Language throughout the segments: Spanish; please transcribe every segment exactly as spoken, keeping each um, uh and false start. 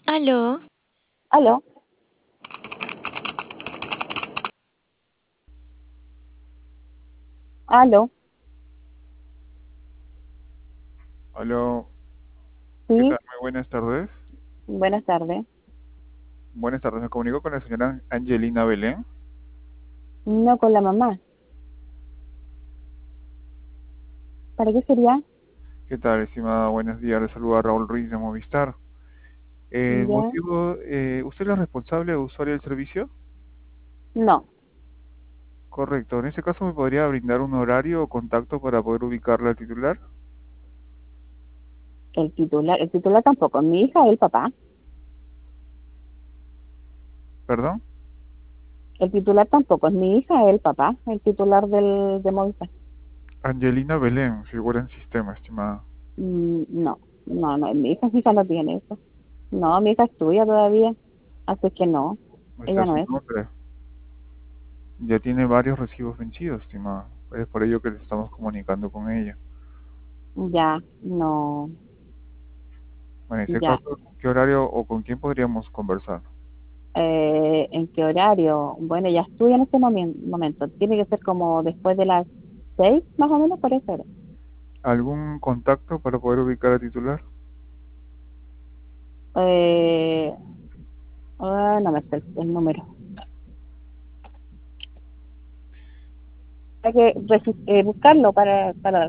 Aló, Aló, aló, Hola, ¿qué sí, tal? Muy buenas tardes. buenas tardes. Buenas tardes, me comunico con la señora Angelina Belén. No con la mamá. ¿Para qué sería? ¿Qué tal, estimada? Buenos días, le saluda Raúl Ruiz de Movistar. Eh, el Ya, motivo, eh, ¿usted es la responsable o usuario del servicio? no. Correcto, en ese caso me podría brindar un horario o contacto para poder ubicarla al titular. El titular, el titular tampoco. Mi hija, el papá. ¿Perdón? El titular tampoco es mi hija, el papá, el titular del de Movistar. Angelina Belén, figura en sistema, estimada. Mm, no, no, no, mi hija, mi hija no tiene eso. No, mi hija estudia todavía, así que no, No está ella no su es. nombre. Ya tiene varios recibos vencidos, estimada. Es por ello que le estamos comunicando con ella. Ya, no, Bueno, en ese ya. caso, ¿qué horario o con quién podríamos conversar? Eh, ¿en qué horario? Bueno, ella estudia en este momen- momento. Tiene que ser como después de las seis, más o menos, por eso era. ¿Algún contacto para poder ubicar al titular? Eh, ah, no me sé el, el número. Hay que regi- eh, buscarlo para, para...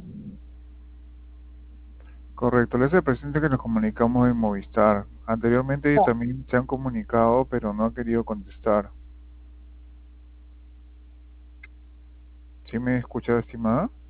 Correcto, les presente que nos comunicamos en Movistar. Anteriormente también se han comunicado, pero no han querido contestar. ¿Sí me escucha, estimada?